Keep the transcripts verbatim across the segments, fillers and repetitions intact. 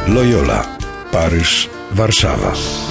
Loyola, Paryż, Warszawa.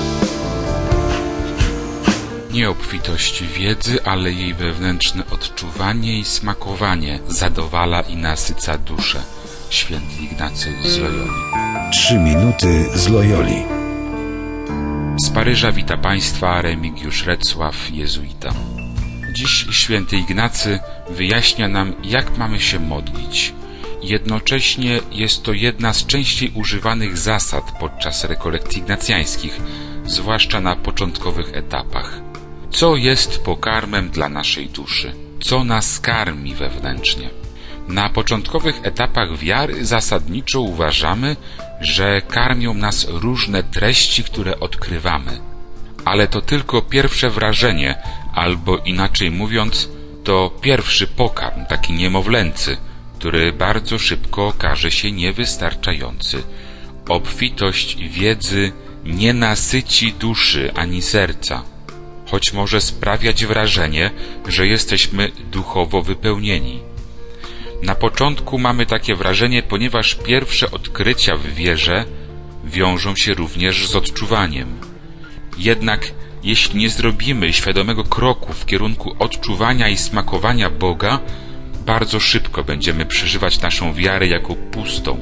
Nie obfitość wiedzy, ale jej wewnętrzne odczuwanie i smakowanie zadowala i nasyca duszę. Święty Ignacy z Loyoli. Trzy minuty z Loyoli. Z Paryża wita Państwa Remigiusz Recław, jezuita. Dziś święty Ignacy wyjaśnia nam, jak mamy się modlić. Jednocześnie jest to jedna z częściej używanych zasad podczas rekolekcji ignacjańskich, zwłaszcza na początkowych etapach. Co jest pokarmem dla naszej duszy? Co nas karmi wewnętrznie? Na początkowych etapach wiary zasadniczo uważamy, że karmią nas różne treści, które odkrywamy. Ale to tylko pierwsze wrażenie, albo inaczej mówiąc, to pierwszy pokarm, taki niemowlęcy, który bardzo szybko okaże się niewystarczający. Obfitość wiedzy nie nasyci duszy ani serca, choć może sprawiać wrażenie, że jesteśmy duchowo wypełnieni. Na początku mamy takie wrażenie, ponieważ pierwsze odkrycia w wierze wiążą się również z odczuwaniem. Jednak jeśli nie zrobimy świadomego kroku w kierunku odczuwania i smakowania Boga, bardzo szybko będziemy przeżywać naszą wiarę jako pustą.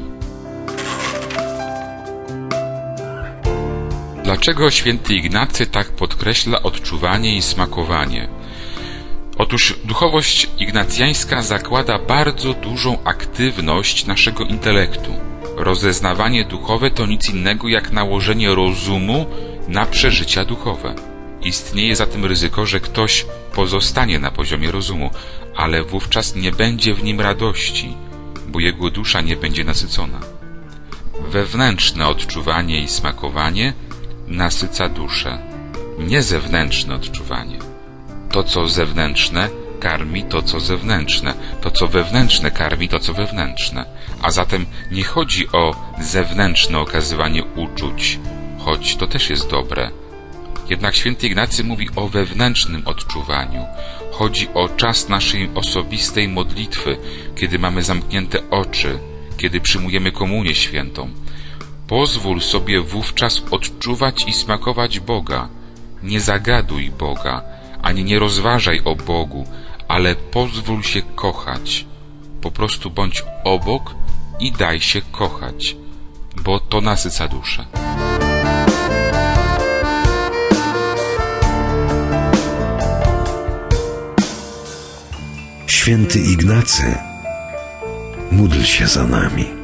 Dlaczego święty Ignacy tak podkreśla odczuwanie i smakowanie? Otóż duchowość ignacjańska zakłada bardzo dużą aktywność naszego intelektu. Rozeznawanie duchowe to nic innego jak nałożenie rozumu na przeżycia duchowe. Istnieje zatem ryzyko, że ktoś pozostanie na poziomie rozumu, ale wówczas nie będzie w nim radości, bo jego dusza nie będzie nasycona. Wewnętrzne odczuwanie i smakowanie nasyca duszę, nie zewnętrzne odczuwanie. To, co zewnętrzne, karmi to, co zewnętrzne. To, co wewnętrzne, karmi to, co wewnętrzne. A zatem nie chodzi o zewnętrzne okazywanie uczuć, choć to też jest dobre. Jednak święty Ignacy mówi o wewnętrznym odczuwaniu. Chodzi o czas naszej osobistej modlitwy, kiedy mamy zamknięte oczy, kiedy przyjmujemy komunię świętą. Pozwól sobie wówczas odczuwać i smakować Boga. Nie zagaduj Boga, ani nie rozważaj o Bogu, ale pozwól się kochać. Po prostu bądź obok i daj się kochać, bo to nasyca duszę. Święty Ignacy, módl się za nami.